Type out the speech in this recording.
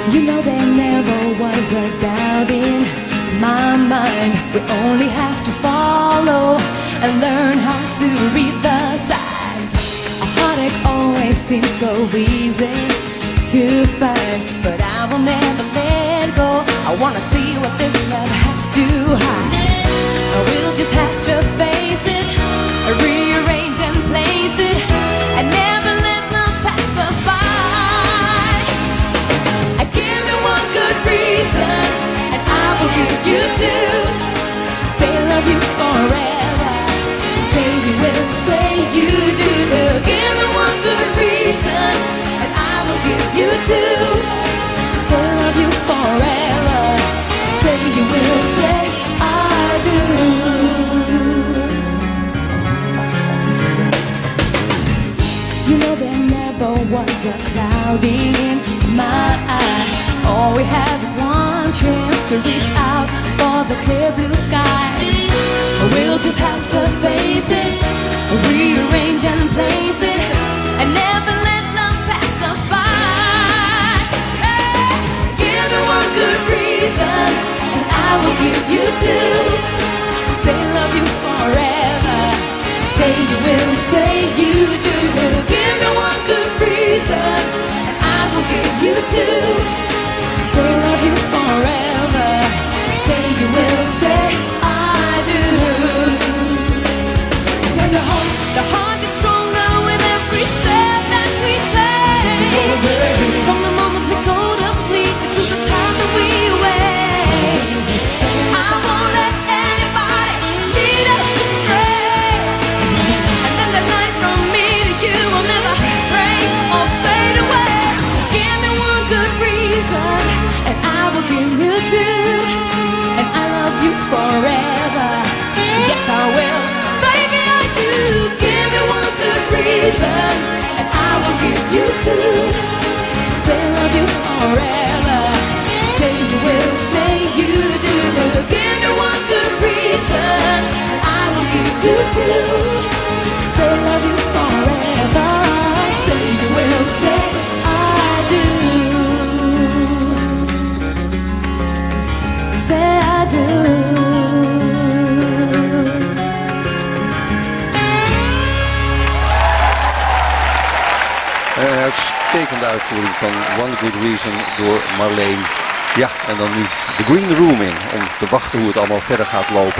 You know there never was a doubt in my mind. We only have to follow and learn how to read the signs. A heartache always seems so easy to find, but I will never let go. I wanna see what this love has to hide. We'll just have to face it, rearrange and place it, and never let love pass us by. I give you one good reason, and I will give you two. Say love you forever, say you will, say you do. Give me one good reason, and I will give you two. Say love you forever, say you will, say I do. You know there never was a cloud in my eye. All we have is one chance to reach out for the clear blue skies. We'll just have to face it, rearrange and place it, and never let love pass us by. Hey, give me one good reason, and I will give you two. Say love you forever, say you will, say you do. Give me one good reason, and I will give you two. Say love you forever, say you will, say I do. When the heart is stronger with every step that we take. From the moment we go to sleep to the time that we wake, I won't let anybody lead us astray. And then the light from me to you will never break or fade away. Give me one good reason, and I will give you two. And I love you forever, yes I will, baby I do. Give me one good reason, and I will give you two. Say love you forever, say you will, say you do. Give me one good reason, and I will give you two. Say love you forever, say you will, say I do. Say I do. Uitstekende uitvoering van One Good Reason door Marleen. Ja, en dan nu de green room in om te wachten hoe het allemaal verder gaat lopen.